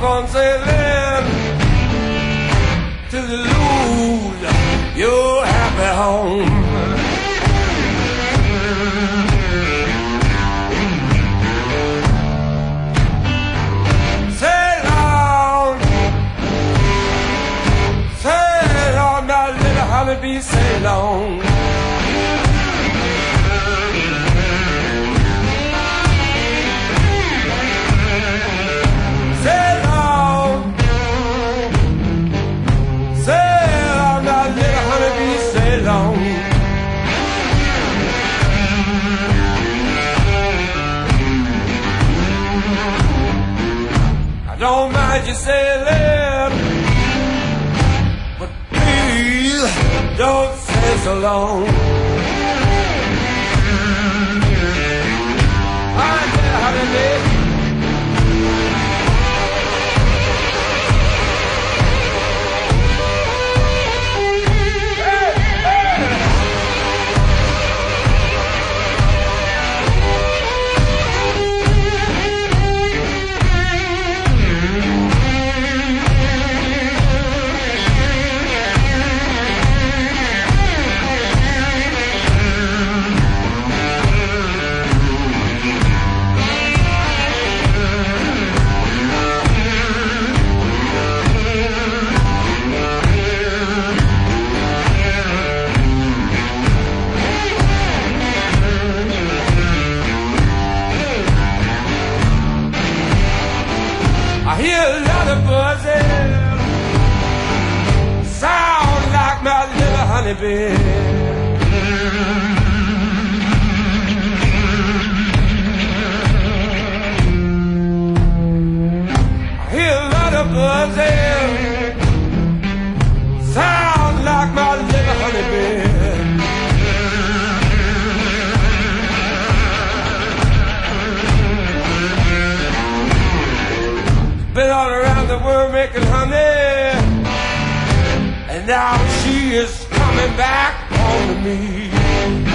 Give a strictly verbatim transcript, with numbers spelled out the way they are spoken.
gone sailing to lose your happy home. Sail on, sail on, my little honeybee, sail on. I don't mind you sailing, but please don't stay so long. I'm there, honey. I hear a lot of buzzing, sound like my little honeybee. I hear a lot of buzzing, sound like my little honeybee. Been all around the world making honey, and now she is coming back home to me.